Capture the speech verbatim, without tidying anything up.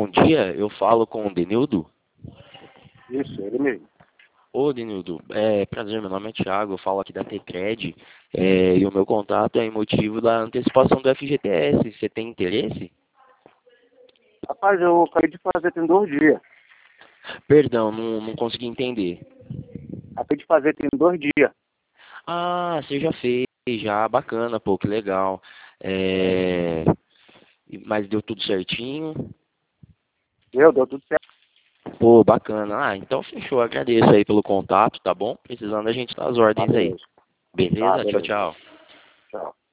bom dia. Eu falo com o Denildo. Isso, ele mesmo. Ô, Denildo, é prazer, meu nome é Thiago, eu falo aqui da Tecred, é, e o meu contato é em motivo da antecipação do F G T S. Você tem interesse? Rapaz, eu acabei de fazer tem dois dias. Perdão, não, não consegui entender. Acabei de fazer tem dois dias. Ah, você já fez, já, bacana, pô, que legal. É, e- mas deu tudo certinho? Deu, deu tudo certo. Pô, bacana. Ah, então fechou, agradeço aí pelo contato, tá bom? Precisando a gente tá às Tá, ordens aí. beleza. Tá, Beleza? Tchau, beleza. tchau. Tchau.